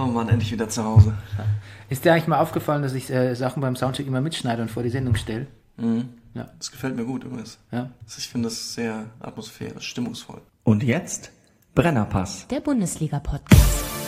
Oh Mann, endlich wieder zu Hause. Ist dir eigentlich mal aufgefallen, dass ich Sachen beim Soundcheck immer mitschneide und vor die Sendung stelle? Mhm. Ja. Das gefällt mir gut übrigens. Ja. Ich finde das sehr atmosphärisch, stimmungsvoll. Und jetzt Brennerpass. Der Bundesliga-Podcast.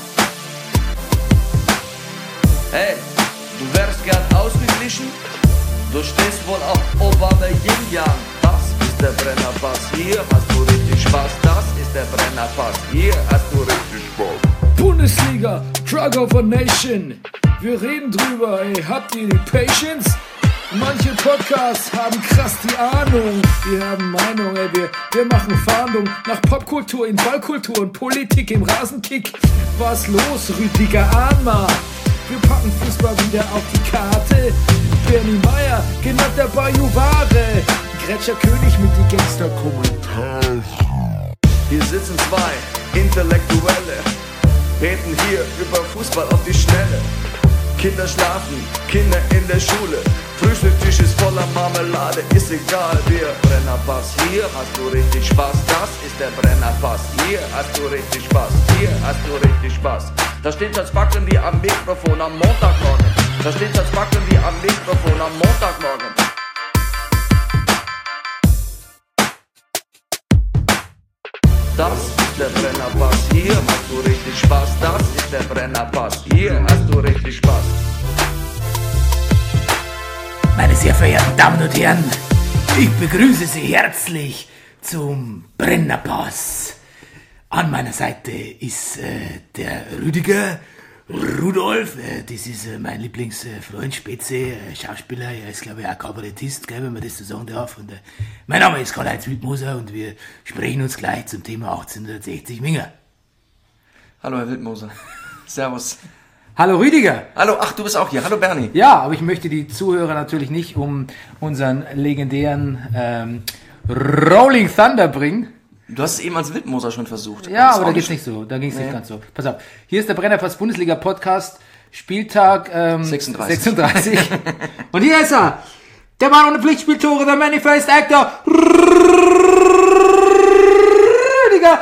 Hey, du wärst gern ausgeglichen? Du stehst wohl auf Obama Yin Yang. Das ist der Brennerpass, hier hast du richtig Spaß. Das ist der Brennerpass, hier hast du richtig Spaß. Bundesliga, Drug of a Nation. Wir reden drüber, ey, habt ihr die Patience? Manche Podcasts haben krass die Ahnung. Wir haben Meinung, ey, wir machen Fahndung nach Popkultur in Ballkultur und Politik im Rasenkick. Was los, Rüdiger Ahnma? Wir packen Fußball wieder auf die Karte. Bernie Meyer, genannt der Bajuware. Gretscher König mit die Gangster-Kommentare. Hier sitzen zwei Intellektuelle, reden hier über Fußball auf die Schnelle. Kinder schlafen, Kinder in der Schule. Frühstückstisch ist voller Marmelade, ist egal, wir Brennerpass. Hier hast du richtig Spaß, das ist der Brennerpass. Hier hast du richtig Spaß, hier hast du richtig Spaß. Da steht das Backen wie am Mikrofon am Montagmorgen. Da steht das Backen wie am Mikrofon am Montagmorgen. Das ist der Brennerpass, hier hast du richtig Spaß. Das ist der Brennerpass, hier hast du richtig Spaß. Meine sehr verehrten Damen und Herren, ich begrüße Sie herzlich zum Brennerpass. An meiner Seite ist der Rüdiger Rudolf, das ist mein Lieblingsfreund Spätze, Schauspieler, er ist glaube ich auch Kabarettist, gell, wenn man das so sagen darf. Und, mein Name ist Karl-Heinz Wildmoser und wir sprechen uns gleich zum Thema 1860 Minger. Hallo Herr Wildmoser. Servus. Hallo Rüdiger. Hallo, ach du bist auch hier. Hallo Bernie. Ja, aber ich möchte die Zuhörer natürlich nicht um unseren legendären Rolling Thunder bringen. Du hast es eben als Wildmoser schon versucht. Ja, aber da geht's nicht so. Da ging's nicht ganz so. Pass auf. Hier ist der Brennerpass Bundesliga Podcast. Spieltag 36. Und hier ist er. Der Mann ohne Pflichtspieltore, der Manifest Actor. Rüdiger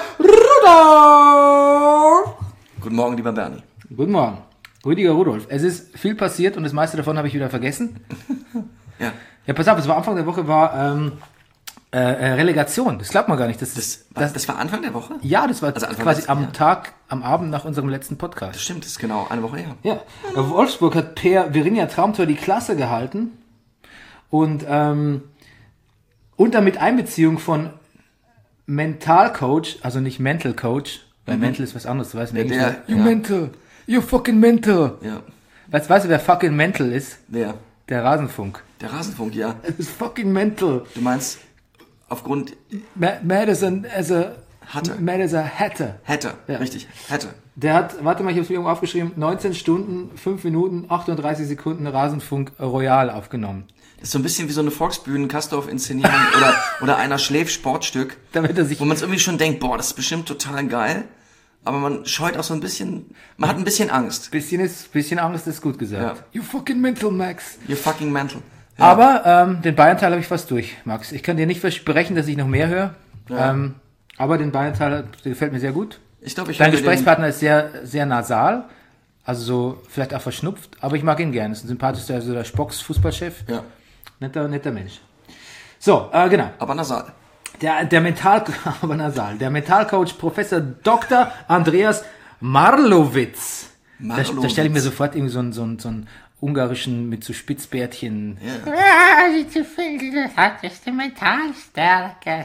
Rudolf. Guten Morgen, lieber Bernie. Guten Morgen. Rüdiger Rudolf. Es ist viel passiert und das meiste davon habe ich wieder vergessen. Ja. Ja, pass auf, es war Anfang der Woche, war Relegation. Das glaubt man gar nicht. Das war Anfang der Woche? Ja, das war also quasi am Abend nach unserem letzten Podcast. Das stimmt, das ist genau eine Woche her. Ja. Wolfsburg hat per Virinja Traumtor die Klasse gehalten und unter mit Einbeziehung von Mentalcoach, also nicht Mental Coach, weil Mental ist was anderes, du weißt nicht. You mental. You fucking mental. Ja. Weißt du, wer fucking mental ist? Wer? Der Rasenfunk. Der Rasenfunk, ja. Es ist fucking mental. Du meinst aufgrund... Mad as a hatter. Hatter, Ja. richtig. Hatter. Der hat, warte mal, ich habe es mir irgendwo aufgeschrieben, 19 Stunden, 5 Minuten, 38 Sekunden Rasenfunk Royal aufgenommen. Das ist so ein bisschen wie so eine Volksbühnen-Kastorf-Inszenierung oder einer Schläf-Sportstück, Damit er sich... wo man es irgendwie schon denkt, boah, das ist bestimmt total geil, aber man scheut auch so ein bisschen, man hat ein bisschen Angst. Bisschen Angst ist gut gesagt. Ja. You fucking mental, Max. You're fucking mental. Ja. Aber den Bayern-Teil habe ich fast durch, Max. Ich kann dir nicht versprechen, dass ich noch mehr höre. Ja. Aber den Bayern-Teil gefällt mir sehr gut. Ich glaube, Dein Gesprächspartner ist sehr, sehr nasal. Also so vielleicht auch verschnupft. Aber ich mag ihn gerne. Ist ein sympathischer, also der Spocks Fußballchef. Ja. Netter Mensch. So, genau. Aber nasal. Der Mentalcoach Professor Dr. Andreas Marlowitz. Da stelle ich mir sofort irgendwie so einen ungarischen mit so Spitzbärtchen. Ja. Wie zu viel, das hat ist die Mentalstärke.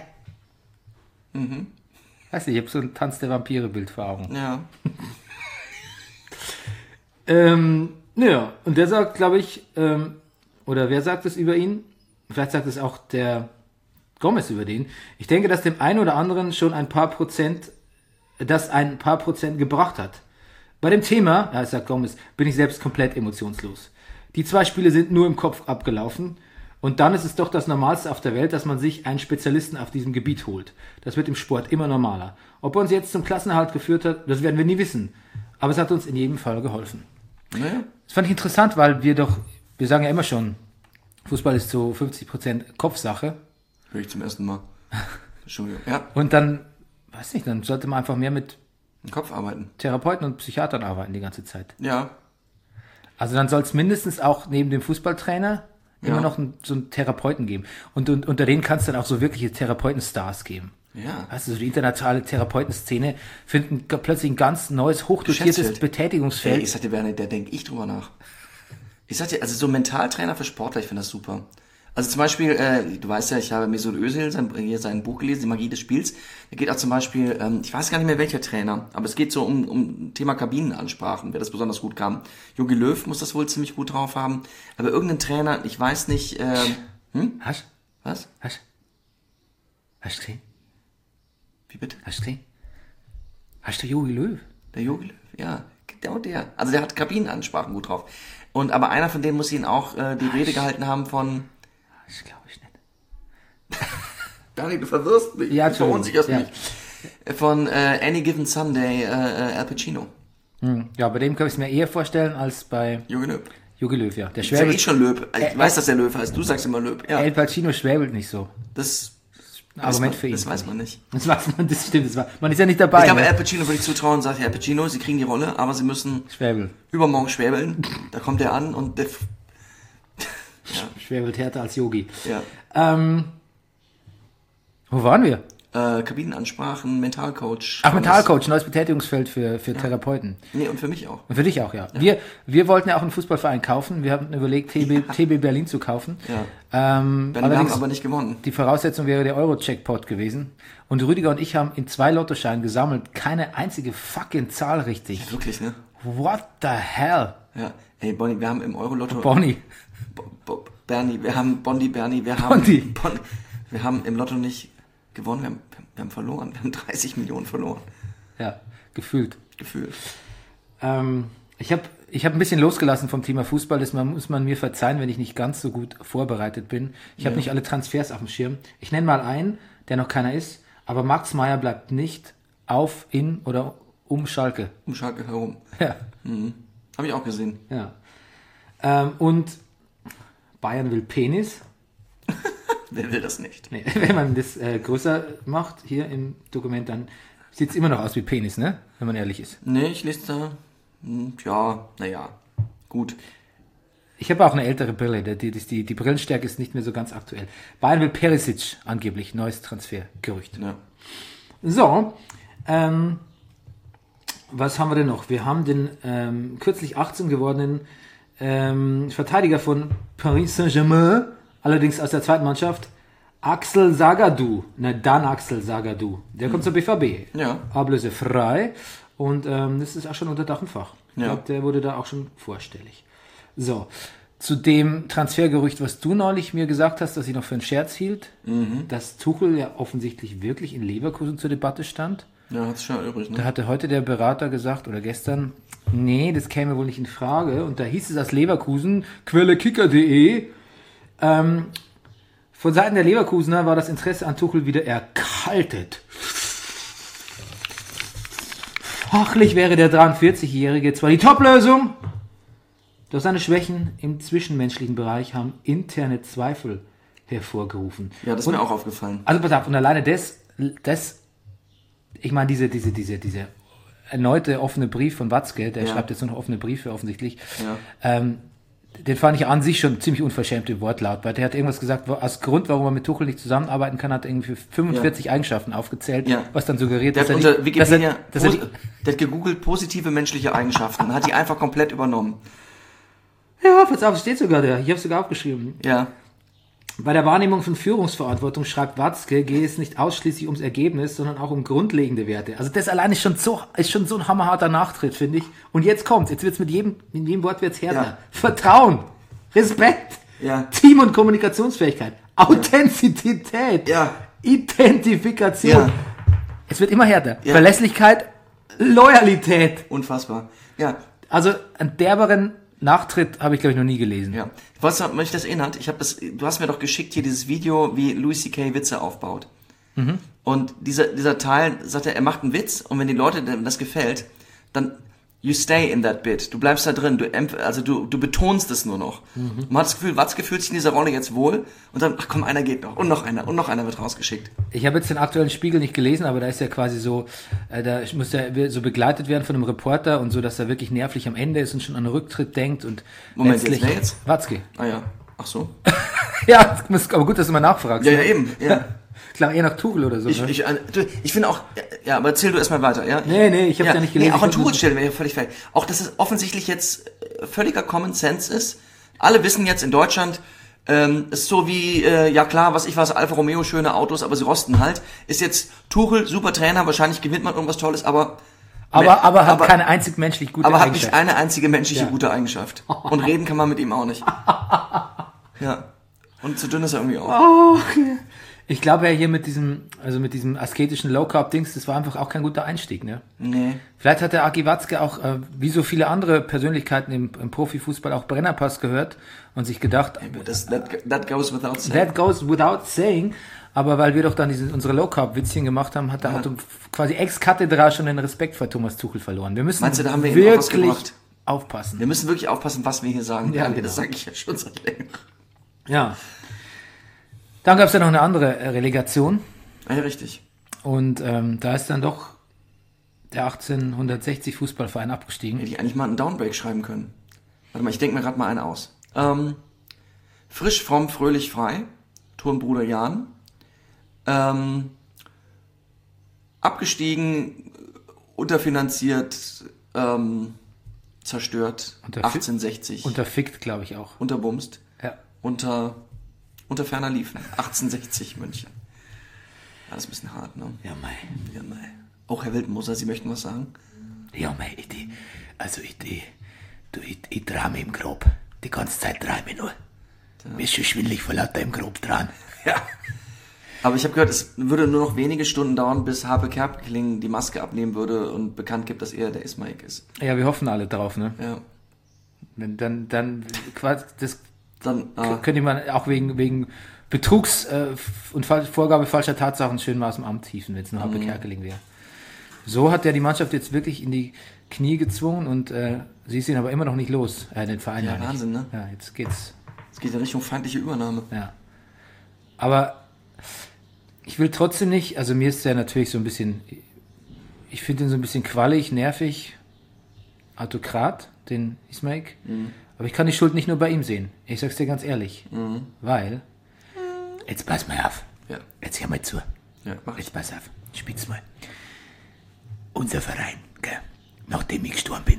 Weiß nicht, ich habe so ein Tanz der Vampire-Bild vor Augen. Ja. Ja, und der sagt, glaube ich, oder wer sagt es über ihn? Vielleicht sagt es auch der Gomez über den. Ich denke, dass dem einen oder anderen schon ein paar Prozent gebracht hat. Bei dem Thema, ja, sagt Gomez, bin ich selbst komplett emotionslos. Die 2 Spiele sind nur im Kopf abgelaufen. Und dann ist es doch das Normalste auf der Welt, dass man sich einen Spezialisten auf diesem Gebiet holt. Das wird im Sport immer normaler. Ob er uns jetzt zum Klassenerhalt geführt hat, das werden wir nie wissen. Aber es hat uns in jedem Fall geholfen. Naja. Das fand ich interessant, weil wir sagen ja immer schon, Fußball ist so 50% Kopfsache. Höre ich zum ersten Mal. Entschuldigung. Ja. Und dann, weiß nicht, dann sollte man einfach mehr mit Im Kopf arbeiten. Therapeuten und Psychiatern arbeiten die ganze Zeit. Ja. Also dann soll es mindestens auch neben dem Fußballtrainer immer noch so einen Therapeuten geben. Und unter denen kann es dann auch so wirkliche Therapeutenstars geben. Ja. Also so die internationale Therapeutenszene finden plötzlich ein ganz neues, hochdotiertes Geschäftsfeld. Betätigungsfeld. Ey, ich sag dir, Bernie, da denke ich drüber nach. Ich sag dir, also so Mentaltrainer für Sportler, ich finde das super. Also zum Beispiel, du weißt ja, ich habe Mesut Özil sein Buch gelesen, Die Magie des Spiels. Da geht auch zum Beispiel, ich weiß gar nicht mehr welcher Trainer, aber es geht so um Thema Kabinenansprachen, wer das besonders gut kann. Jogi Löw muss das wohl ziemlich gut drauf haben. Aber irgendein Trainer, ich weiß nicht, Hast was? du gesehen? Wie bitte? Hast du gesehen? Hast du Jogi Löw? Der Jogi Löw, ja, genau der. Also der hat Kabinenansprachen gut drauf. Und aber einer von denen muss ihn auch die Rede gehalten haben von... Das glaube ich nicht. Bernie, du verwirrst mich, Ja, du verunsicherst ja. mich. Von Any Given Sunday, Al Pacino. Ja, bei dem kann ich es mir eher vorstellen als bei Jogi Löw. Jogi Löw, ja. Der Ich sag schwäbelt. schon Löw. Ich weiß, dass der Löw heißt. Du sagst immer Löw. Ja, El Pacino schwäbelt nicht so. das Argument für ihn. Das weiß man nicht. Das weiß man, das stimmt. Man ist ja nicht dabei. Ich glaube, ne? Al Pacino würde ich zutrauen und sagt, Al Pacino, Sie kriegen die Rolle, aber Sie müssen Schwäbel. übermorgen schwäbeln. Da kommt er an und der... Schwäbelt härter als Yogi. Ja. Wo waren wir? Kabinenansprachen, Mentalcoach. Ach, Mentalcoach, neues Betätigungsfeld für Therapeuten. Nee, und für mich auch. Und für dich auch, ja. Wir wollten ja auch einen Fußballverein kaufen. Wir haben überlegt, TB Berlin zu kaufen. Ja. Wir haben Allerdings aber nicht gewonnen. die Voraussetzung wäre der Euro-Jackpot gewesen. Und Rüdiger und ich haben in 2 Lottoscheinen gesammelt. Keine einzige fucking Zahl richtig. Wirklich, ne? What the hell? Ja. Ey, Bonnie, wir haben im Euro-Lotto... Bonnie. Bernie, wir haben... Bernie, wir haben im Lotto nicht gewonnen, wir haben verloren. Wir haben 30 Millionen verloren. Ja, gefühlt. Gefühlt. Ich hab ein bisschen losgelassen vom Thema Fußball, das muss man mir verzeihen, wenn ich nicht ganz so gut vorbereitet bin. Ich habe nicht alle Transfers auf dem Schirm. Ich nenne mal einen, der noch keiner ist, aber Max Meyer bleibt nicht auf, in oder um Schalke. Um Schalke herum. Ja. Habe ich auch gesehen. Ja. Und Bayern will Penis. Wer will das nicht? Nee, wenn man das größer macht, hier im Dokument, dann sieht es immer noch aus wie Penis, ne? Wenn man ehrlich ist. Nee, ich lese da... Ja, naja. Gut. Ich habe auch eine ältere Brille, die Brillenstärke ist nicht mehr so ganz aktuell. Bayern will Perisic, angeblich, neues Transfergerücht. Ja. So, was haben wir denn noch? Wir haben den kürzlich 18 gewordenen Verteidiger von Paris Saint-Germain, allerdings aus der zweiten Mannschaft, Axel Sagadou. Axel Sagadou. Der kommt zur BVB. Ja. Ablösefrei. Und das ist auch schon unter Dach und Fach. Ich Ja. glaube, der wurde da auch schon vorstellig. So, zu dem Transfergerücht, was du neulich mir gesagt hast, dass ich noch für einen Scherz hielt, dass Tuchel ja offensichtlich wirklich in Leverkusen zur Debatte stand. Ja, hat's schon übrig, Da ne? hatte heute der Berater gesagt, oder gestern, nee, das käme wohl nicht in Frage. Und da hieß es aus Leverkusen, Quelle kicker.de, von Seiten der Leverkusener war das Interesse an Tuchel wieder erkaltet. Fachlich wäre der 43-Jährige zwar die Top-Lösung, doch seine Schwächen im zwischenmenschlichen Bereich haben interne Zweifel hervorgerufen. Ja, das ist mir auch aufgefallen. Also pass auf, und alleine das, ich meine, diese erneute offene Brief von Watzke, der schreibt jetzt nur noch offene Briefe offensichtlich, den fand ich an sich schon ziemlich unverschämt im Wortlaut, weil der hat irgendwas gesagt, als Grund, warum er mit Tuchel nicht zusammenarbeiten kann, hat er irgendwie 45 Eigenschaften aufgezählt, was dann suggeriert, Der dass hat er unter nicht, Wikipedia, dass er, der hat gegoogelt positive menschliche Eigenschaften, hat die einfach komplett übernommen. ja, pass auf, steht sogar da, ich habe sogar aufgeschrieben. Ja. Bei der Wahrnehmung von Führungsverantwortung, schreibt Watzke, gehe es nicht ausschließlich ums Ergebnis, sondern auch um grundlegende Werte. Also das allein ist schon so ein hammerharter Nachtritt, finde ich. Und jetzt kommt's, jetzt wird's mit jedem Wort wird's härter. Ja. Vertrauen, Respekt, Ja. Team- und Kommunikationsfähigkeit, Authentizität, Ja. Identifikation. Ja. Es wird immer härter. Ja. Verlässlichkeit, Loyalität. Unfassbar. Ja. Also einen derberen Nachtritt habe ich, glaube ich, noch nie gelesen. Ja. Was mich das erinnert, du hast mir doch geschickt hier dieses Video, wie Louis C.K. Witze aufbaut. Und dieser Teil sagt er macht einen Witz und wenn die Leute das gefällt, dann You stay in that bit. Du bleibst da drin. Du betonst es nur noch. Man hat das Gefühl, Watzke fühlt sich in dieser Rolle jetzt wohl und dann, ach komm, einer geht noch und noch einer wird rausgeschickt. Ich habe jetzt den aktuellen Spiegel nicht gelesen, aber da ist ja quasi so, da muss er so begleitet werden von einem Reporter und so, dass er wirklich nervlich am Ende ist und schon an einen Rücktritt denkt und Moment, letztlich... wer jetzt? Watzke. Ah ja, ach so. Ja, aber gut, dass du mal nachfragst. Ja, eben, ja. Klar, eher nach Tuchel oder so. Ich finde auch, ja, aber erzähl du erstmal weiter, ja? Nee, ich hab's ja nicht gelesen. Nee, auch an Tuchel stellen wir ja völlig fertig. Auch, dass es offensichtlich jetzt völliger Common Sense ist. Alle wissen jetzt in Deutschland, ist so wie, ja klar, Alfa Romeo, schöne Autos, aber sie rosten halt. Ist jetzt Tuchel, super Trainer, wahrscheinlich gewinnt man irgendwas Tolles, aber hat keine einzig menschlich gute Eigenschaft. Aber Eigenschaft. hat nicht eine einzige menschliche gute Eigenschaft. Und reden kann man mit ihm auch nicht. Ja. Und zu dünn ist er irgendwie auch. Oh, okay. Ich glaube ja hier mit diesem asketischen Low-Carb-Dings, das war einfach auch kein guter Einstieg, ne? Nee. Vielleicht hat der Aki Watzke auch, wie so viele andere Persönlichkeiten im Profifußball, auch Brennerpass gehört und sich gedacht, That goes without saying. That goes without saying, aber weil wir doch dann unsere Low-Carb-Witzchen gemacht haben, hat der quasi ex cathedra schon den Respekt vor Thomas Tuchel verloren. Wir müssen Meinst du, da haben wir ihm auch was wirklich gebracht? aufpassen. Wir müssen wirklich aufpassen, was wir hier sagen. Ja, Danke, genau. das sage ich ja schon seit länger. Ja. Dann gab es ja noch eine andere Relegation. Ja, richtig. Und da ist dann doch der 1860 Fußballverein abgestiegen. Hätte ich eigentlich mal einen Downbreak schreiben können. Warte mal, ich denke mir gerade mal einen aus. Frisch, fromm, fröhlich, frei. Turnbruder Jan. Abgestiegen, unterfinanziert, zerstört. 1860. Unterfickt, glaube ich auch. Unterbumst. Ja. Unter ferner Liefen. 1860 München. Ja, das ist ein bisschen hart, ne? Ja, mei. Auch Herr Wildmoser, Sie möchten was sagen? Ja, mei, ich trame im Grab. Die ganze Zeit träume ich nur. Mir ist schon schwindelig vor lauter im Grab dran. Ja. Aber ich habe gehört, es würde nur noch wenige Stunden dauern, bis Harpe Kerkeling die Maske abnehmen würde und bekannt gibt, dass er der Ismaik ist. Ja, wir hoffen alle drauf, ne? Ja. Dann quasi, das Dann, könnte man auch wegen Betrugs und Vorgabe falscher Tatsachen schön mal aus dem Amt hieven, wenn es nur Harpe Kerkeling wäre. So hat er die Mannschaft jetzt wirklich in die Knie gezwungen und sie ist ihn aber immer noch nicht los, den Verein. Ja, Wahnsinn, ne? Ja, jetzt geht's. Es geht in Richtung feindliche Übernahme. Ja. Aber ich will trotzdem nicht, also mir ist der natürlich so ein bisschen, ich finde ihn so ein bisschen quallig, nervig, Autokrat, den Ismaik. Aber ich kann die Schuld nicht nur bei ihm sehen. Ich sag's dir ganz ehrlich. Weil, Jetzt pass mal auf. Ja. Jetzt hör mal zu. Ja, mach ich. Jetzt pass auf. Spitz mal. Unser Verein, gell, nachdem ich gestorben bin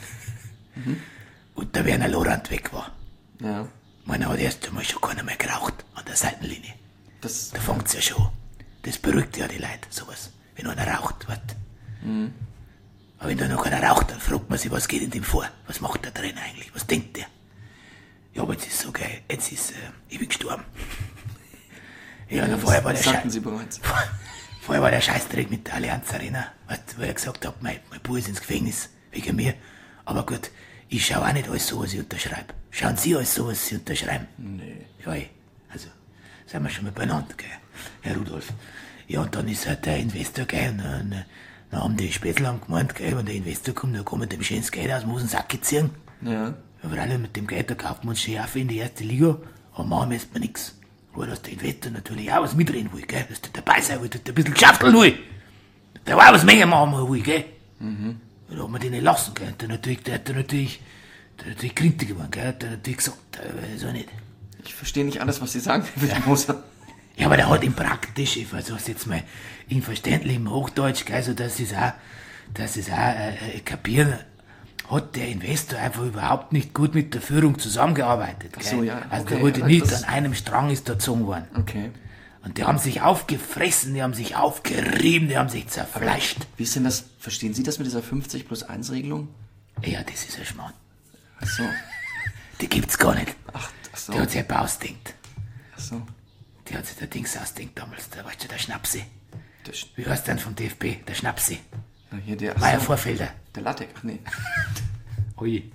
und der Werner Lorand weg war, Ja. meiner hat erst einmal schon keiner mehr geraucht an der Seitenlinie. Das, Da fängt's ja schon. Das beruhigt ja die Leute, sowas. Wenn einer raucht, was? Aber wenn da noch einer raucht, dann fragt man sich, was geht in dem vor? Was macht der Trainer eigentlich? Was denkt der? Ja, aber jetzt ist so geil. Jetzt ist, ich bin gestorben. Ja, dann vorher war der sagten Sie bereits. Vorher war der Scheißdreck mit der Allianz Arena, weißt, wo er gesagt hat, mein Bub ist ins Gefängnis, wegen mir. Aber gut, ich schaue auch nicht alles so, was ich unterschreibe. Schauen Sie alles so, was Sie unterschreiben? Nee. Ja, also, sind wir schon mal beieinander, gell, Herr Rudolf. Ja, und dann ist halt der Investor, gell, und dann haben die Spätzl gemeint, gell, wenn der Investor kommt, dann kann man dem schönes Geld aus dem Sack ziehen. Ja. Aber alle mit dem Geld, da kauft man uns schön auf in die erste Liga, aber machen wir erstmal nix. Nur, dass der Investor natürlich auch was mitreden will, gell, dass der dabei sein will, dass der ein bisschen geschafteln will. Der war auch was mehr machen will, gell. Da hat man den nicht lassen, gell. Der hat natürlich Kritiker geworden, gell, der hat natürlich gesagt, so nicht. Ich verstehe nicht alles, was Sie sagen, Herr Wildmoser. Ja, aber der hat ihn praktisch, ich versuch's jetzt mal in verständlichem Hochdeutsch, gell, so dass sie es auch kapieren, hat der Investor einfach überhaupt nicht gut mit der Führung zusammengearbeitet. Gell? Ach so, ja, Also okay, der wurde ja, nicht das- an einem Strang ist da gezogen worden. Okay. Und die haben sich aufgefressen, die haben sich aufgerieben, die haben sich zerfleischt. Wie ist denn das, verstehen Sie das mit dieser 50+1-Regelung? Ja, das ist ein Schmarrn. Ach so. Die gibt's gar nicht. Ach so. Die hat sich aber ausdenkt. Ach so. Die hat sich der Dings ausdenkt damals, da weißt du, der Schnapsi. Das, Wie heißt denn vom DFB? Der Schnapsi. ja, hier der, Meier ach so, Vorfelder. der Latek, ach nee. Ui.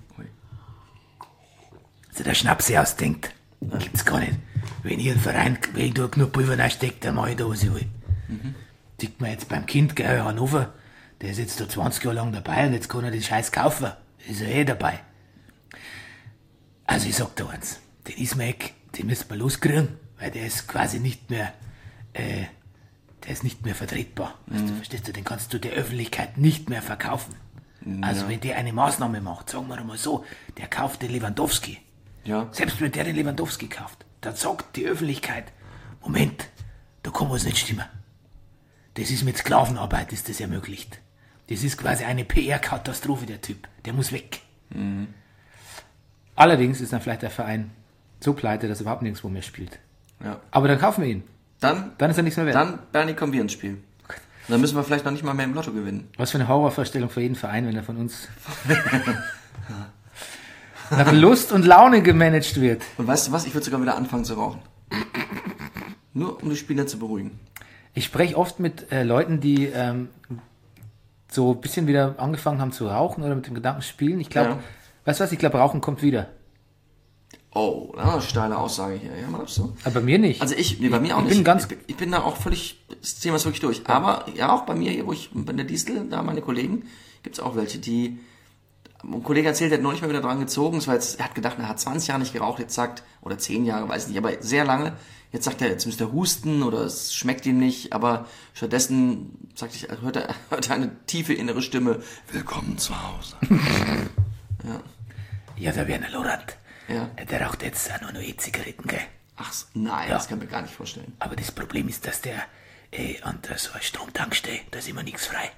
Also der Schnapsi ausdenkt, gibt's gar nicht. Wenn ich einen Verein, wenn ich da genug Pulver reinstecke, dann mache ich da, was ich will. Sieht man jetzt beim Kind, gell, Hannover, Der ist jetzt da 20 Jahre lang dabei und jetzt kann er den Scheiß kaufen. Ist er dabei. Also ich sag da eins, den Ismail, den müssen wir loskriegen, weil der ist quasi nicht mehr, der ist nicht mehr vertretbar. Weißt du, verstehst du, den kannst du der Öffentlichkeit nicht mehr verkaufen. Also wenn der eine Maßnahme macht, sagen wir mal so, der kauft den Lewandowski. Ja. Selbst wenn der den Lewandowski kauft, dann sagt die Öffentlichkeit, Moment, da kann was nicht stimmen. Das ist mit Sklavenarbeit, ist das ermöglicht. Das ist quasi eine PR-Katastrophe, der Typ. Der muss weg. Allerdings ist dann vielleicht der Verein so pleite, dass er überhaupt nirgendwo mehr spielt. Ja. Aber dann kaufen wir ihn. Dann Dann ist er nichts mehr wert. Dann, Bernie, kommen wir ins Spiel. Und dann müssen wir vielleicht noch nicht mal mehr im Lotto gewinnen. Was für eine Horrorvorstellung für jeden Verein, wenn er von uns nach Lust und Laune gemanagt wird. Und weißt du was? Ich würde sogar wieder anfangen zu rauchen. Nur um die Spieler zu beruhigen. Ich spreche oft mit Leuten, die so ein bisschen wieder angefangen haben zu rauchen oder mit dem Gedanken spielen. Ich glaube, Ja. weißt du was? Ich glaube, Rauchen kommt wieder. Oh, das ist eine steile Aussage hier. Ja, mal so. Aber bei mir nicht. Also bei mir auch ich nicht. bin ganz- ich bin da auch völlig, das Thema ist wirklich durch. Aber ja, auch bei mir hier, wo ich bei der Distel, da meine Kollegen, gibt's auch welche, die, ein Kollege erzählt, der hat neulich mal wieder dran gezogen, es war jetzt, er hat gedacht, er hat 20 Jahre nicht geraucht, jetzt sagt, oder 10 Jahre, weiß nicht, aber sehr lange, jetzt sagt er, jetzt müsste er husten oder es schmeckt ihm nicht, aber stattdessen, sagte ich, hört er eine tiefe innere Stimme, willkommen zu Hause. Ja, der Werner Lorand, Ja. der raucht jetzt auch noch E-Zigaretten, gell? Ach, nein, Ja. das kann ich mir gar nicht vorstellen. Aber das Problem ist, dass der an der so einer Stromtankstelle, da ist immer nichts frei.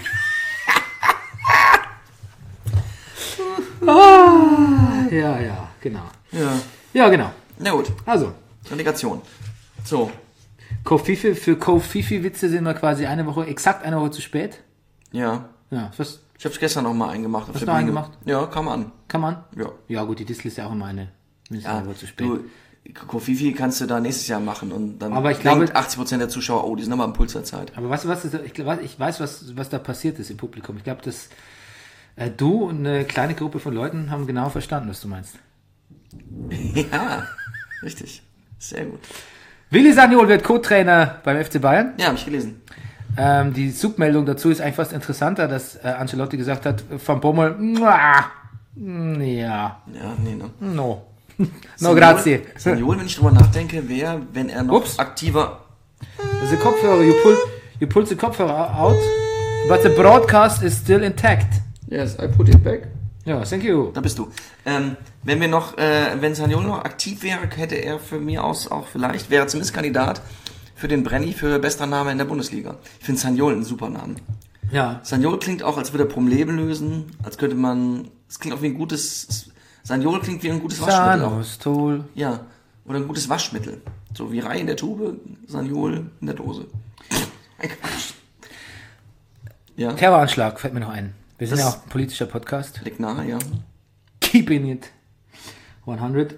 Ja, genau. Ja. Ja, genau. Na gut, Also, Relegation. So, für Kofifi-Witze sind wir quasi exakt eine Woche zu spät. ja. Ja, was Ich habe es gestern noch mal eingemacht. Hast du noch einen gemacht? Ja, kam an. kann man? Ja. Ja, gut, die Distel ist ja auch immer mindestens Ja, eine Woche zu spät. du, Kofifi kannst du da nächstes Jahr machen und dann Aber ich denkt glaube- 80% der Zuschauer, oh, die sind nochmal am Puls der Zeit. Aber weißt du, ich weiß, was da passiert ist im Publikum. Ich glaube, dass du und eine kleine Gruppe von Leuten haben genau verstanden, was du meinst. Ja, richtig. Sehr gut. Willi Sagnol wird Co-Trainer beim FC Bayern. Ja, habe ich gelesen. Die Submeldung dazu ist eigentlich fast interessanter, dass Ancelotti gesagt hat, Van Bommel, ja, Ja, nee, ne. no. No, grazie. Sagnol, wenn ich drüber nachdenke, wäre, wenn er noch Ups. aktiver... The Kopfhörer, you pull the Kopfhörer out, but the broadcast is still intact. Yes, I put it back. Ja, thank you. Da bist du. Wenn Sagnol noch aktiv wäre, hätte er für mich aus auch vielleicht, wäre zumindest Kandidat für den Brenny für bester Name in der Bundesliga. Ich finde Sagnol einen super Namen. Ja, Sagnol klingt auch, als würde er Probleme lösen, als könnte man, es klingt auch wie ein gutes, Sagnol klingt wie ein gutes Waschmittel. auch. Sanostol. Ja, oder ein gutes Waschmittel. So wie Rai in der Tube, Sagnol in der Dose. Ein Quatsch. Ja, Terroranschlag fällt mir noch ein. Wir sind Das- ja auch ein politischer Podcast. liegt nahe, ja. Keeping it 100.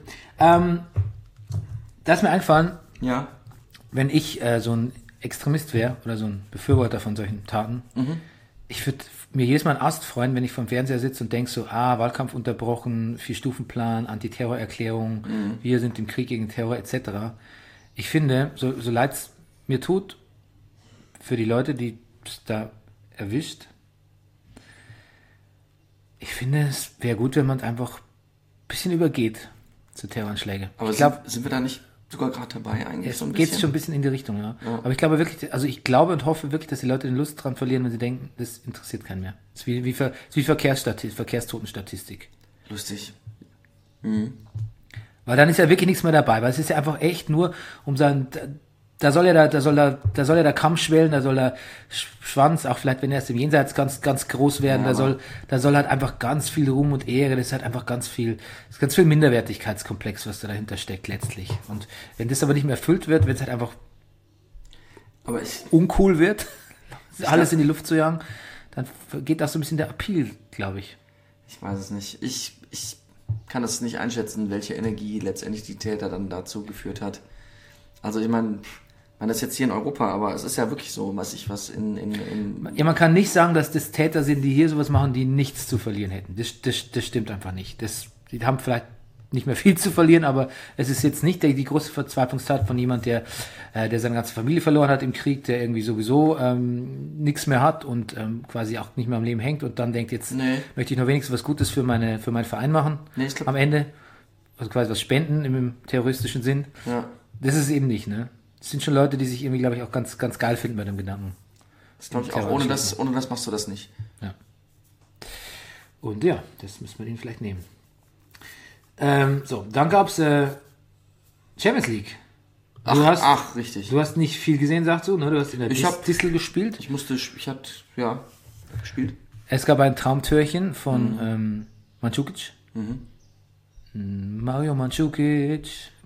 Da ist mir eingefallen, Ja, wenn ich so ein Extremist wäre oder so ein Befürworter von solchen Taten, ich würde mir jedes Mal einen Ast freuen, wenn ich vom Fernseher sitze und denke so, Wahlkampf unterbrochen, 4-Stufen-Plan, Antiterrorerklärung, wir sind im Krieg gegen Terror etc. Ich finde, so leid es mir tut, für die Leute, die es da erwischt, ich finde, es wäre gut, wenn man es einfach ein bisschen übergeht zu Terroranschläge. aber ich glaube, sind wir da nicht sogar gerade dabei eigentlich es so ein geht bisschen? schon ein bisschen in die Richtung, ja. Aber ich glaube wirklich, also ich glaube und hoffe wirklich, dass die Leute den Lust dran verlieren, wenn sie denken, das interessiert keinen mehr. Das ist wie Verkehrstotenstatistik. Lustig. Weil dann ist ja wirklich nichts mehr dabei, weil es ist ja einfach echt nur um sein, da soll ja der Kamm schwellen, da soll der Schwanz, auch vielleicht wenn er erst im Jenseits ganz, ganz groß werden, Ja, da soll halt einfach ganz viel Ruhm und Ehre, das ist halt einfach ganz viel Minderwertigkeitskomplex, was da dahinter steckt letztlich. Und wenn das aber nicht mehr erfüllt wird, wenn es halt einfach Aber ich, uncool wird, alles in die Luft zu jagen, dann geht auch so ein bisschen der Appeal, glaube ich. ich weiß es nicht. Ich kann es nicht einschätzen, welche Energie letztendlich die Täter dann dazu geführt hat. Also ich meine, das ist jetzt hier in Europa, aber es ist ja wirklich so, was in Ja, man kann nicht sagen, dass das Täter sind, die hier sowas machen, die nichts zu verlieren hätten. Das stimmt einfach nicht. Die haben vielleicht nicht mehr viel zu verlieren, aber es ist jetzt nicht die große Verzweiflungstat von jemand, der seine ganze Familie verloren hat im Krieg, der irgendwie sowieso nichts mehr hat und quasi auch nicht mehr am Leben hängt und dann denkt, jetzt möchte ich noch wenigstens was Gutes für meinen Verein machen am Ende. Also quasi was spenden im terroristischen Sinn. Ja. Das ist es eben nicht, ne? Das sind schon Leute, die sich irgendwie, glaube ich, auch ganz, ganz geil finden bei dem Gedanken. Das glaube ich auch. Ohne das machst du das nicht. Ja. Und ja, das müssen wir ihnen vielleicht nehmen. So, dann gab's Champions League. Ach, richtig. Du hast nicht viel gesehen, sagst du, ne? Du hast in der Distel gespielt. Ich hab gespielt. Es gab ein Traumtörchen von Mandzukic. Mario Mandzukic.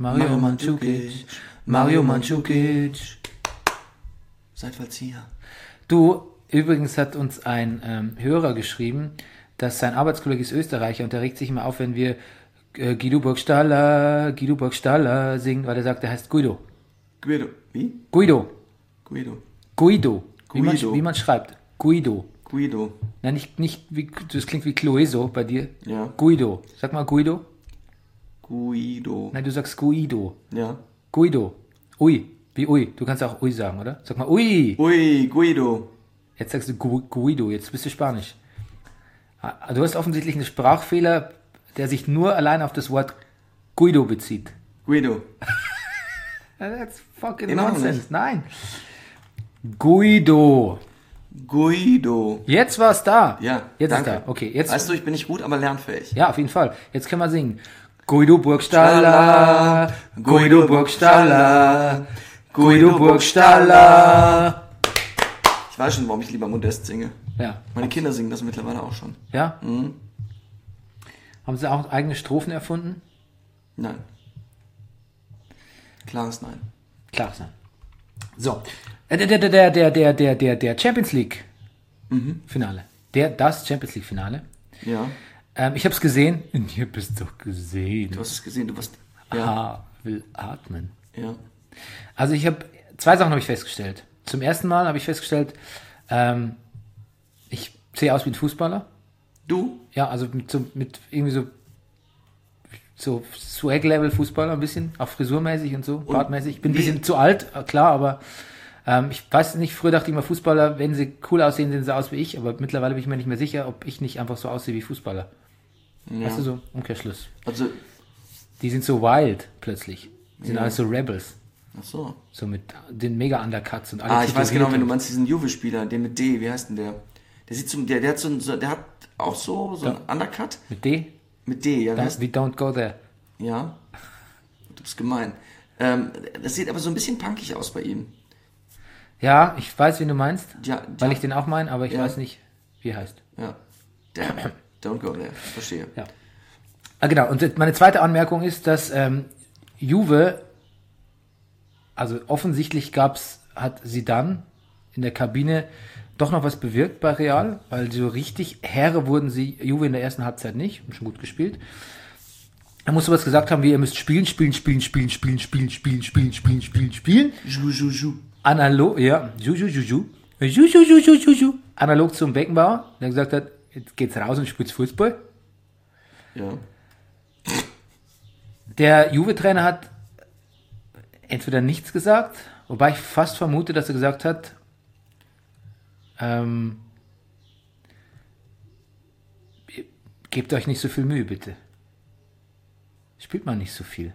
Seid Vollzieher. Du, übrigens hat uns ein Hörer geschrieben, dass sein Arbeitskollege ist Österreicher und der regt sich immer auf, wenn wir Guido Burgstaller singen, weil er sagt, er heißt Guido. Guido. Wie? Guido. Guido. Wie man schreibt. Guido. Guido. Nein, nicht wie, das klingt wie Clueso bei dir. Ja. Guido. Sag mal Guido. Guido. Nein, du sagst Guido. Ja. Guido. Ui. Wie Ui. Du kannst auch Ui sagen, oder? Sag mal Ui. Ui, Guido. Jetzt sagst du Guido. Jetzt bist du Spanisch. Du hast offensichtlich einen Sprachfehler, der sich nur allein auf das Wort Guido bezieht. Guido. That's fucking Immer noch nonsense. nicht. Nein. Guido. Jetzt war's da. Ja. Jetzt danke. ist da. Okay, jetzt. Weißt du, ich bin nicht gut, aber lernfähig. Ja, auf jeden Fall. Jetzt können wir singen. Guido Burgstaller. Guido Burgstaller. Guido Burgstaller. Ich weiß schon, warum ich lieber Modest singe. Ja. Meine Kinder singen das mittlerweile auch schon. Ja? Haben sie auch eigene Strophen erfunden? Nein. Klares Nein. Klares Nein. So. Der Champions League Finale. Das Champions League Finale. Ja. Ich habe es gesehen. Ich habe es doch gesehen. Du hast es gesehen, du warst... Will atmen. Ja. Also zwei Sachen habe ich festgestellt. Zum ersten Mal habe ich festgestellt, ich sehe aus wie ein Fußballer. Du? Ja, also mit irgendwie so Swag-Level-Fußballer ein bisschen, auch frisurmäßig und so, bartmäßig. Ich bin ein bisschen zu alt, klar, aber ich weiß nicht, früher dachte ich immer, Fußballer, wenn sie cool aussehen, sehen sie aus wie ich, aber mittlerweile bin ich mir nicht mehr sicher, ob ich nicht einfach so aussehe wie Fußballer. Ja. Weißt du, so Umkehrschluss. Also... Die sind so wild plötzlich. Die sind alles so Rebels. Ach so. So mit den Mega-Undercuts und alles. Ich weiß genau, wenn du meinst, diesen Juve-Spieler, den mit D, wie heißt denn der? Der hat auch so einen Undercut. Mit D? Mit D, ja. We don't go there. Ja. Du bist gemein. Das sieht aber so ein bisschen punkig aus bei ihm. Ja, ich weiß, wen du meinst. Ja, weil ich den auch meine, aber ich weiß nicht, wie er heißt. Ja. Don't go there. Verstehe. Ja. Genau. Und meine zweite Anmerkung ist, dass Juve, also offensichtlich hat Zidane in der Kabine doch noch was bewirkt bei Real, weil so richtig Herre wurden Juve in der ersten Halbzeit nicht, haben schon gut gespielt. Er muss sowas gesagt haben wie, ihr müsst spielen. Analog, ja, analog zum Beckenbauer, der gesagt hat, jetzt geht's raus und spielt Fußball. Ja. Der Juve-Trainer hat entweder nichts gesagt, wobei ich fast vermute, dass er gesagt hat, gebt euch nicht so viel Mühe, bitte. Spielt man nicht so viel.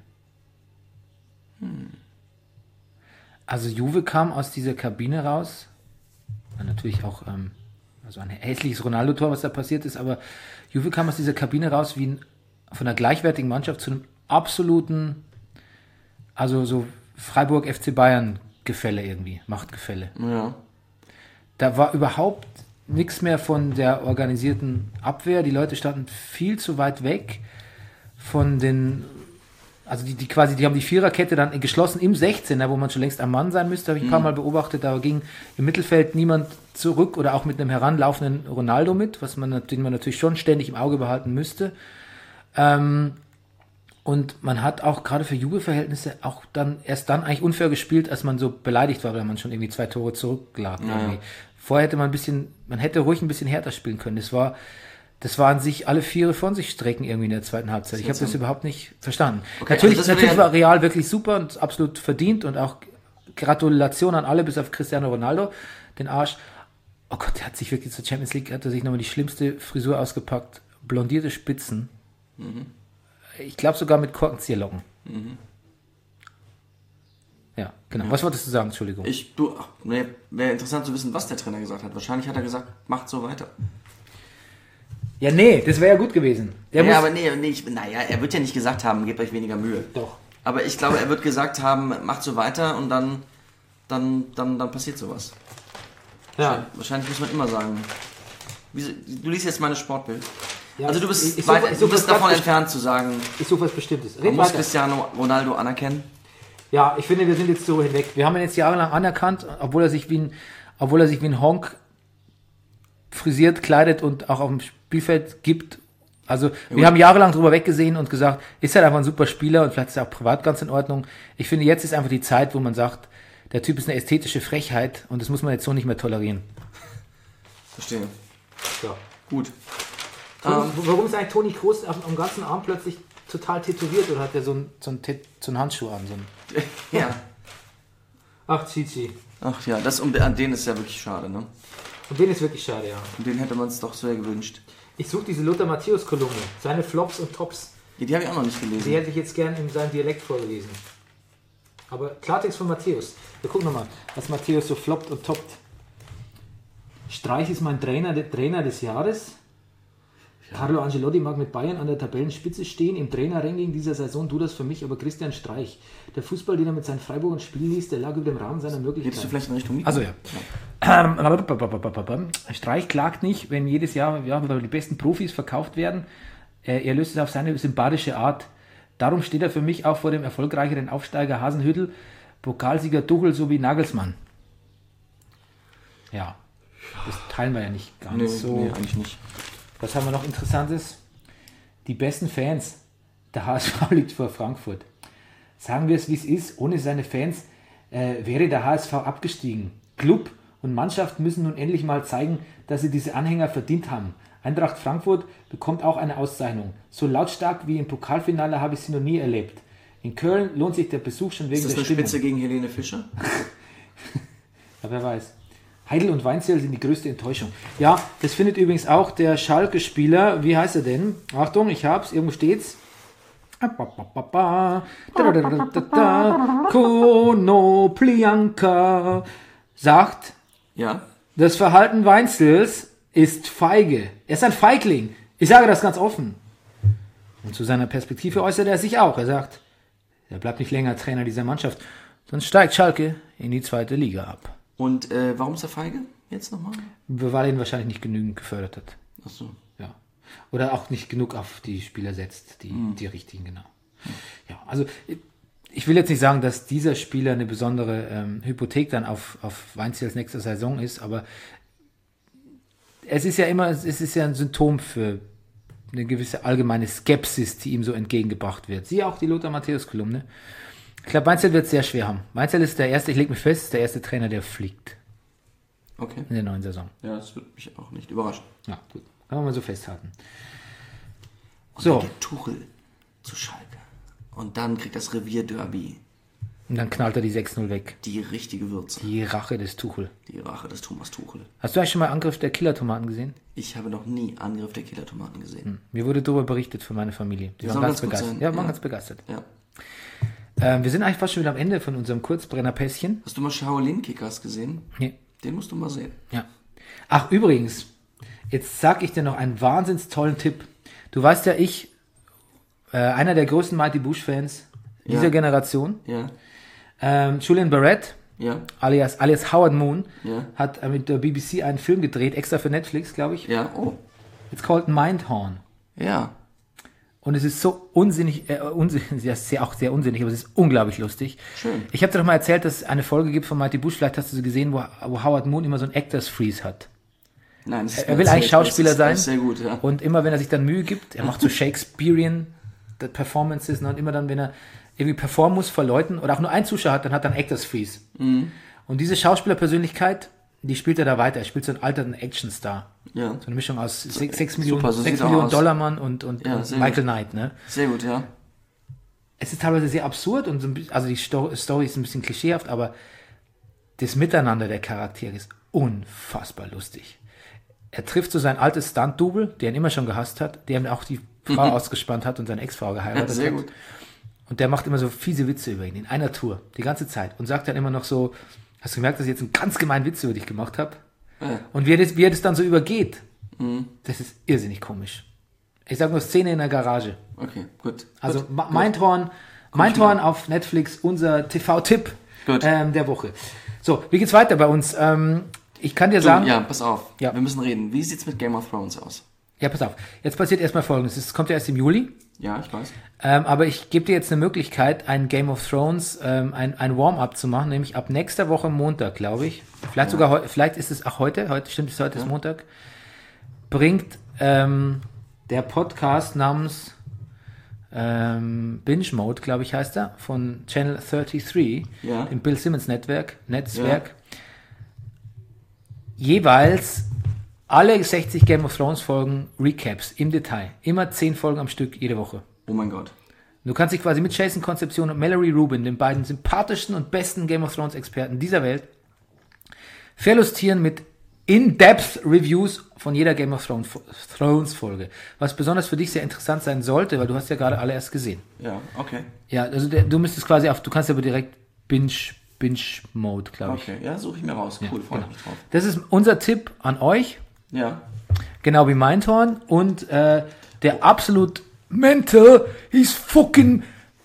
Also Juve kam aus dieser Kabine raus, war natürlich auch also ein hässliches Ronaldo-Tor, was da passiert ist, aber Juve kam aus dieser Kabine raus wie von einer gleichwertigen Mannschaft zu einem absoluten, also so Freiburg FC Bayern Gefälle irgendwie, Machtgefälle. Ja. Da war überhaupt nichts mehr von der organisierten Abwehr. Die Leute standen viel zu weit weg von den, also die haben die Viererkette dann geschlossen im 16er, wo man schon längst am Mann sein müsste, habe ich ein paar Mal beobachtet. Da ging im Mittelfeld niemand zurück oder auch mit einem heranlaufenden Ronaldo mit, den man natürlich schon ständig im Auge behalten müsste. Und man hat auch gerade für Juve-Verhältnisse auch erst dann eigentlich unfair gespielt, als man so beleidigt war, weil man schon irgendwie 2 Tore zurücklag. Ja. Vorher hätte man hätte ruhig ein bisschen härter spielen können. Es war das waren sich alle Viere von sich strecken irgendwie in der zweiten Halbzeit. Ich habe das überhaupt nicht verstanden. Okay, natürlich also das wäre war Real wirklich super und absolut verdient und auch Gratulation an alle, bis auf Cristiano Ronaldo, den Arsch. Oh Gott, der hat sich wirklich zur Champions League, hat er sich nochmal die schlimmste Frisur ausgepackt. Blondierte Spitzen. Ich glaube sogar mit Korkenzieherlocken. Ja, genau. Was wolltest du sagen? Entschuldigung. Wäre interessant zu wissen, was der Trainer gesagt hat. Wahrscheinlich hat er gesagt, macht so weiter. Ja, nee, das wäre ja gut gewesen. Er wird ja nicht gesagt haben, gebt euch weniger Mühe. Doch. Aber ich glaube, er wird gesagt haben, macht so weiter und dann passiert sowas. Ja. Wahrscheinlich muss man immer sagen. Du liest jetzt meine Sportbild. Ja, also du bist, du bist davon entfernt zu sagen, ich suche was Bestimmtes. man muss Cristiano Ronaldo anerkennen. Ja, ich finde, wir sind jetzt so hinweg. Wir haben ihn jetzt jahrelang anerkannt, obwohl er sich wie ein Honk frisiert, kleidet und auch auf dem Spielfeld gibt. Also wir haben jahrelang drüber weggesehen und gesagt, ist halt einfach ein super Spieler und vielleicht ist er auch privat ganz in Ordnung. Ich finde, jetzt ist einfach die Zeit, wo man sagt, der Typ ist eine ästhetische Frechheit und das muss man jetzt so nicht mehr tolerieren. Verstehe. Ja. Gut. Warum ist eigentlich Toni Kroos am ganzen Arm plötzlich total tätowiert oder hat er so einen Handschuh an? Ja. Ach, Chichi. Ach ja, an denen ist ja wirklich schade, ne? Und den ist wirklich schade, ja. Und den hätte man es doch sehr gewünscht. Ich suche diese Lothar Matthäus-Kolumne, seine Flops und Tops. Ja, die habe ich auch noch nicht gelesen. Die hätte ich jetzt gern in seinem Dialekt vorgelesen. Aber Klartext von Matthäus. Wir gucken nochmal, was Matthäus so floppt und toppt. Streich ist mein Trainer des Jahres. Carlo Ancelotti mag mit Bayern an der Tabellenspitze stehen. Im Trainerranking dieser Saison tut das für mich aber Christian Streich. Der Fußball, den er mit seinen Freiburgern spielen ließ, der lag über dem Rahmen seiner Möglichkeiten. Gehst du vielleicht in Richtung Mikro? Also ja. Streich klagt nicht, wenn jedes Jahr die besten Profis verkauft werden. Er löst es auf seine sympathische Art. Darum steht er für mich auch vor dem erfolgreicheren Aufsteiger Hasenhüttl, Pokalsieger Tuchel sowie Nagelsmann. Ja, das teilen wir ja nicht ganz so. Nee, eigentlich nicht. Was haben wir noch Interessantes? Die besten Fans. Der HSV liegt vor Frankfurt. Sagen wir es, wie es ist. Ohne seine Fans wäre der HSV abgestiegen. Club und Mannschaft müssen nun endlich mal zeigen, dass sie diese Anhänger verdient haben. Eintracht Frankfurt bekommt auch eine Auszeichnung. So lautstark wie im Pokalfinale habe ich sie noch nie erlebt. In Köln lohnt sich der Besuch schon wegen der Stimmung. Ist das eine Spitze gegen Helene Fischer? Ja, wer weiß. Heidel und Weinzierl sind die größte Enttäuschung. Ja, das findet übrigens auch der Schalke-Spieler. Wie heißt er denn? Achtung, ich hab's, irgendwo steht's. Konoplyanka sagt, Ja. das Verhalten Weinzierls ist feige. Er ist ein Feigling. Ich sage das ganz offen. Und zu seiner Perspektive äußert er sich auch. Er sagt, er bleibt nicht länger Trainer dieser Mannschaft, sonst steigt Schalke in die 2. Liga ab. Und warum ist er feige? Jetzt nochmal? Weil er ihn wahrscheinlich nicht genügend gefördert hat. Ach so. Ja. Oder auch nicht genug auf die Spieler setzt, die richtigen, genau. Ja, also ich will jetzt nicht sagen, dass dieser Spieler eine besondere Hypothek dann auf Weinzierls nächste Saison ist, aber es ist ja ein Symptom für eine gewisse allgemeine Skepsis, die ihm so entgegengebracht wird. Siehe auch die Lothar Matthäus-Kolumne. Ich glaube, Weinzierl wird es sehr schwer haben. Weinzierl ist der erste, ich lege mich fest, ist der erste Trainer, der fliegt. Okay. In der neuen Saison. Ja, das würde mich auch nicht überraschen. Ja, gut. Kann man mal so festhalten. Und So. dann geht Tuchel zu Schalke. Und dann kriegt das Revierderby Und dann knallt er die 6-0 weg. die richtige Würze. Die Rache des Tuchel. Die Rache des Thomas Tuchel. Hast du eigentlich schon mal Angriff der Killertomaten gesehen? Ich habe noch nie Angriff der Killertomaten gesehen. Mir wurde darüber berichtet von meiner Familie. Die Das waren soll ganz ganz gut begeistert. sein. Ja, waren Ja. ganz begeistert. Ja. Wir sind eigentlich fast schon wieder am Ende von unserem Kurzbrennerpässchen. Hast du mal Shaolin-Kickers gesehen? Nee. Den musst du mal sehen. Ja. Ach, übrigens, jetzt sag ich dir noch einen wahnsinns tollen Tipp. Du weißt ja, einer der größten Mighty Bush-Fans dieser Ja. Generation, Ja. Julian Barrett, Ja. alias Howard Moon, Ja. hat mit der BBC einen Film gedreht, extra für Netflix, glaube ich. Ja. Oh. It's called Mindhorn. Ja. Und es ist so unsinnig, ja, sehr unsinnig, aber es ist unglaublich lustig. Schön. Ich habe dir doch mal erzählt, dass es eine Folge gibt von Mighty Bush, vielleicht hast du sie gesehen, wo Howard Moon immer so ein Actors Freeze hat. Nein, das ist Er will eigentlich Schauspieler sein. Das ist sehr gut, ja. Und immer, wenn er sich dann Mühe gibt, er macht so Shakespearean Performances, und immer dann, wenn er irgendwie performen muss vor Leuten oder auch nur einen Zuschauer hat, dann hat er einen Actors Freeze. Und diese Schauspielerpersönlichkeit, die spielt er da weiter. Er spielt so einen alternden Actionstar. Ja. So eine Mischung aus 6 super, Millionen, so 6 sieht er Millionen aus. Dollar-Mann und sehr Michael gut. Knight, ne? Sehr gut, ja. Es ist teilweise sehr absurd und so ein bisschen, also die Story ist ein bisschen klischeehaft, aber das Miteinander der Charaktere ist unfassbar lustig. Er trifft so sein altes Stunt-Double, der ihn immer schon gehasst hat, der ihm auch die Frau ausgespannt hat und seine Ex-Frau geheiratet Sehr hat. gut. Und der macht immer so fiese Witze über ihn, in einer Tour, die ganze Zeit. Und sagt dann immer noch so, hast du gemerkt, dass ich jetzt einen ganz gemeinen Witz über dich gemacht habe? Ja. Und wie er das dann so übergeht, das ist irrsinnig komisch. Ich sage nur Szene in der Garage. Okay, gut. Also gut. Mindhorn auf Netflix, unser TV-Tipp Gut. der Woche. So, wie geht's weiter bei uns? Ich kann dir Du, sagen... ja, pass auf. Ja. Wir müssen reden. Wie sieht's mit Game of Thrones aus? Ja, pass auf. Jetzt passiert erstmal Folgendes. Es kommt ja erst im Juli. Ja, ich weiß. Aber ich gebe dir jetzt eine Möglichkeit, ein Game of Thrones, ein Warm-up zu machen, nämlich ab nächster Woche Montag, glaube ich. Vielleicht sogar vielleicht ist es auch heute. Heute ist Montag. Bringt der Podcast namens Binge Mode, glaube ich, heißt er, von Channel 33, Ja. im Bill Simmons Netzwerk, jeweils alle 60 Game of Thrones Folgen Recaps im Detail. Immer 10 Folgen am Stück jede Woche. Oh mein Gott. Du kannst dich quasi mit Jason Concepcion und Mallory Rubin, den beiden sympathischsten und besten Game of Thrones Experten dieser Welt, verlustieren mit In-Depth Reviews von jeder Game of Thrones Folge. Was besonders für dich sehr interessant sein sollte, weil du hast ja gerade alle erst gesehen. Ja, okay. Ja, also du müsstest quasi du kannst aber direkt Binge-Mode, glaube ich. Okay, ja, suche ich mir raus. Cool, freue mich drauf. Das ist unser Tipp an euch, Ja. genau wie Mindhorn und der absolut mental, he's fucking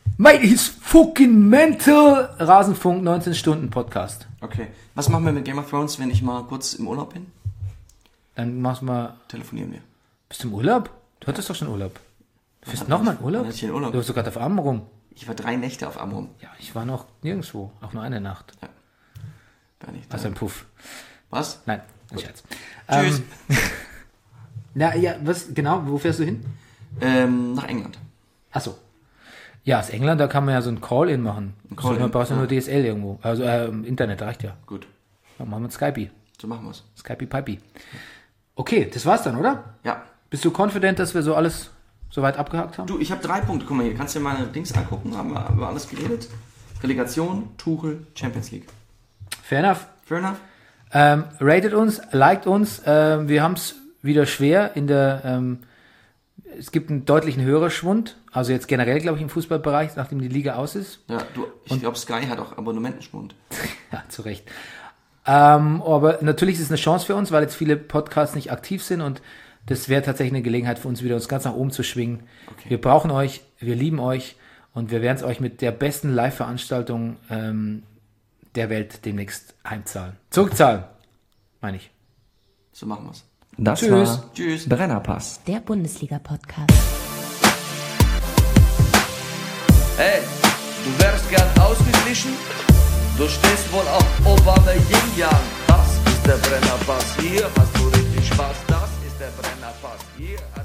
mental Rasenfunk 19 Stunden Podcast. Okay. Was machen wir mit Game of Thrones, wenn ich mal kurz im Urlaub bin? Dann machst du mal, Telefonieren wir. bist du im Urlaub? Du hattest doch schon Urlaub. Du bist noch mal in Urlaub? Wann hatte ich denn Urlaub? Du warst sogar auf Amrum. Ich war 3 Nächte auf Amrum. Ja, ich war noch nirgendwo, auch nur eine Nacht. Gar nicht. Also ein Puff. Was? Nein, ein Scherz. Tschüss. Was, genau, wo fährst du hin? Nach England. Achso. Ja, aus England, da kann man ja so ein Call-In machen. Call-in, Man braucht ja nur DSL irgendwo. Also Internet reicht ja. Gut. Dann machen wir ein Skype. So machen wir's. Skype-Pipey. Okay, das war's dann, oder? Ja. Bist du confident, dass wir so alles soweit abgehakt haben? Du, ich habe 3 Punkte. Guck mal hier. Kannst du dir meine Dings angucken? Haben wir über alles geredet? Relegation, Tuchel, Champions League. Fair enough. Fair enough? Ratet uns, liked uns. Wir haben es wieder schwer in der... es gibt einen deutlichen Hörerschwund. Also jetzt generell, glaube ich, im Fußballbereich, nachdem die Liga aus ist. Ja, du, ich glaube, Sky hat auch Abonnementenschwund. Ja, zu Recht. Aber natürlich ist es eine Chance für uns, weil jetzt viele Podcasts nicht aktiv sind und das wäre tatsächlich eine Gelegenheit für uns, wieder uns ganz nach oben zu schwingen. Okay. Wir brauchen euch, wir lieben euch und wir werden es euch mit der besten Live-Veranstaltung der Welt demnächst heimzahlen. Zurückzahlen, meine ich. So machen wir's. Das Tschüss. war Tschüss. Brennerpass. Der Bundesliga-Podcast. Hey, du wärst gern ausgeglichen? Du stehst wohl auf Obama Yin Yang. Das ist der Brennerpass. Hier hast du richtig Spaß. Das ist der Brennerpass. Hier